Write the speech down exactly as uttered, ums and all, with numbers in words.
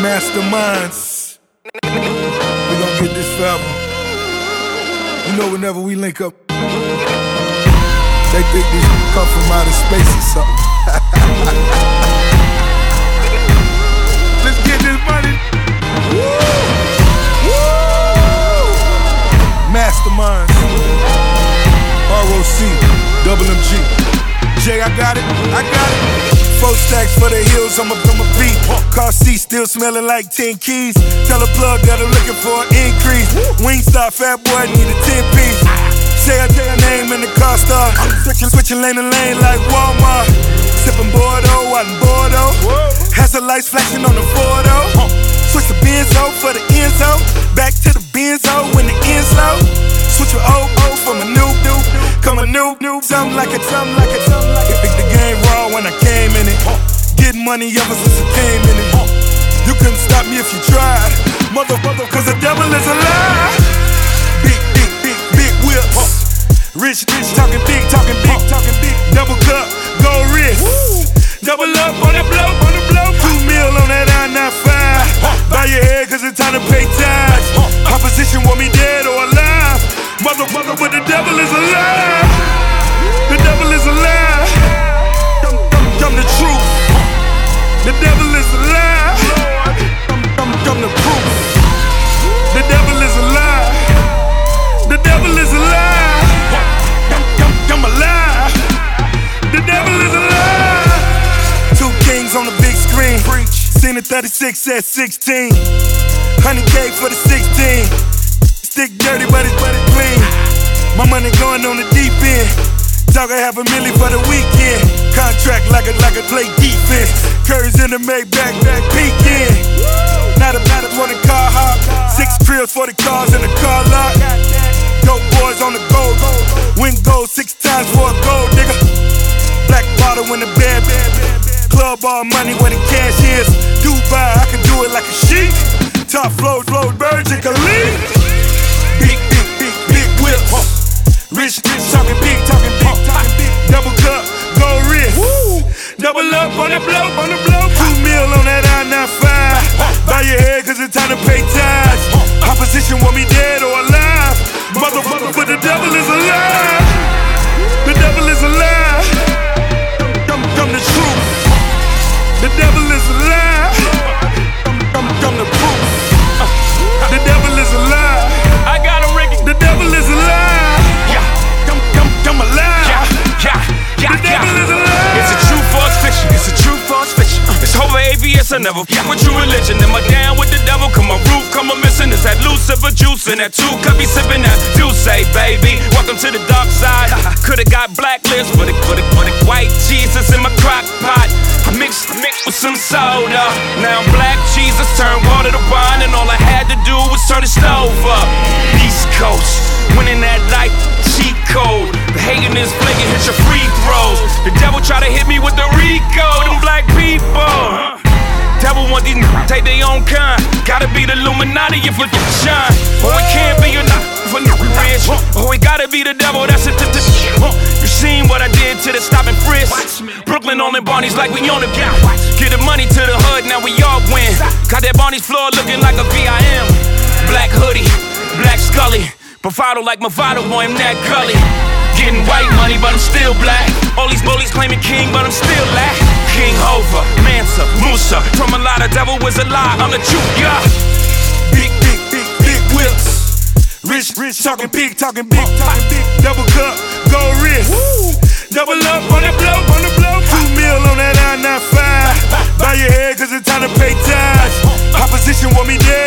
Masterminds. We gon' get this forever. You know, whenever we link up, they think this come from outer space or something. Let's get this money. Woo! Woo! Masterminds. R O C, double M G. Jay, I got it, I got it. Four stacks for the hills, I'm up on my beat. Car seat still smelling like ten keys. Tell a plug that I'm looking for an increase. Wingstop, fat boy, need a ten piece. Say I tell your name in the car star. Switching, switching lane to lane like Walmart. Sipping Bordeaux, out in Bordeaux. Has the lights flashing on the Fordo. Switch the Benzo for the Enzo. Back to the Benzo when the end's low. Switch your old O from a new dude. Come a new new. Something like it, something like it, something like it. Think the game raw when I came in it. Getting money ever since I came in it. You couldn't stop me if you tried. Mother, mother, cause the devil is alive. Big, big, big, big whips. Rich, rich, talking big, talking big, talking big. Double cup, gold wrist. Double up on the blow, on the blow. Two mil on that I ninety-five. Bow your head cause it's time to pay tithes. Opposition want me dead or alive. Mother, mother, but the devil is alive. The devil is alive. Come, come, come the truth. The devil is alive. Come, come, come the proof. The devil is alive. The devil is alive. Come, come, come alive. The devil is alive. Two kings on the big screen. Seen a thirty-six at sixteen. one hundred K for the sixteen. Stick dirty, but it's, but it's clean. My money going on the deep end. Talking half a million for the weekend. Contract like a like a play defense. Curry's in the Maybach, back peeking. Not a matter for the car hop. Six cribs for the cars in the car lot. Dope boys on the gold. Win gold six times for a gold nigga. Black bottle in the bed. Club all money where the cash is. Dubai, I can do it like a sheik. Top flow, flow, Virgin Khalid. Big, big, big, big whips. Rich, rich, talking big, talking big, talking big. Double cup, gold wrist. Double up on the blow, on the blow. Two mil on that I ninety-five. Bow your head cause it's time to pay tithes. Opposition want me dead or alive. Mother, mother, but the devil is alive. The devil is alive. Come, come the truth. The devil is alive. Come, come, come the proof. The devil is alive. I got him, Ricky. The devil is alive. Yeah. Come, come, come alive. Yeah, yeah, yeah. The devil is alive. It's a true false fiction. It's a true false fiction. It's over A B S. I never fuck with true religion. Am I down with the devil? Come my roof, come a missing. Is that Lucifer juice in that two cup be sipping that? Do say, baby, welcome to the dark side. Coulda got blacklist, but it, but it, but it, white Jesus in my crock pot. Mixed, mixed with some soda. Now black Jesus turned water to wine, and all I had to do was turn the stove up. East Coast, winning that life, cheat code. The hating is flaking, hit your free throws. The devil try to hit me with the Rico. Them black people. Devil want these n****s take their own kind. Gotta be the Illuminati if we can shine. Or it can't be a n**** for n*** rich. Or it gotta be the devil, that's it. You seen what I did to the stop and frisk. Brooklyn on the Barney's like we on the block. Get the money to the hood, now we all win. Got that Barney's floor looking like a V I M. Black hoodie, black Scully. Bravado like Movado, boy, I'm that gully. Getting white money, but I'm still black. All these bullies claiming king, but I'm still lack. King Hova, Mansa, Musa. From a lot of devil was a lie, I'm the truth, yeah. Big, big, big, big whips. Rich, rich, talking big, talking big, talking big. Double cup, gold wrist. Double up on the blow, on the blow. Two mil on that I ninety-five. Bow your head cause it's time to pay tithes. Opposition want me dead